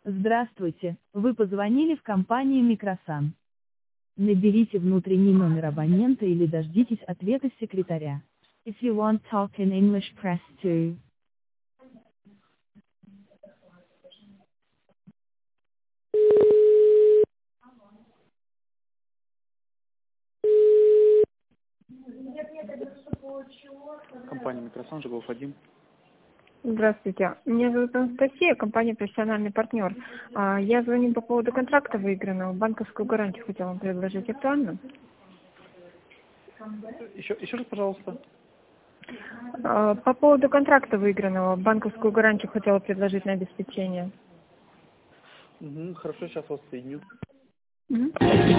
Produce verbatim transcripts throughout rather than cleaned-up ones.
Здравствуйте, вы позвонили в компанию Microsan. Наберите внутренний номер абонента или дождитесь ответа секретаря. If you want talk in English, press two. Компания Microsan, Жигулов один. Здравствуйте. Меня зовут Анастасия, компания «Профессиональный партнер». А, Я звоню по поводу контракта выигранного. Банковскую гарантию хотела вам предложить. Актуально? Еще, еще раз, пожалуйста. А, По поводу контракта выигранного. Банковскую гарантию хотела предложить на обеспечение. Угу, хорошо, сейчас вас соединю. Мгм.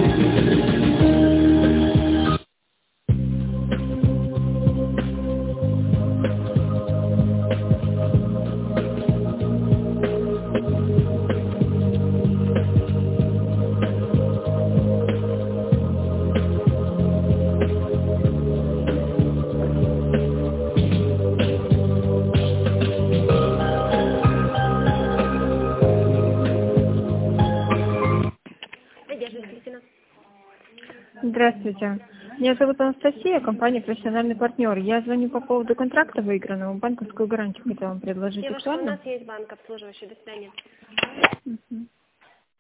Надежда Никитина. Здравствуйте. Меня зовут Анастасия, компания «Профессиональный партнер». Я звоню по поводу контракта выигранного. Банковскую гарантию хотела вам предложить. Девушка, у Актуально? нас есть банк обслуживающий. До свидания. Мгм.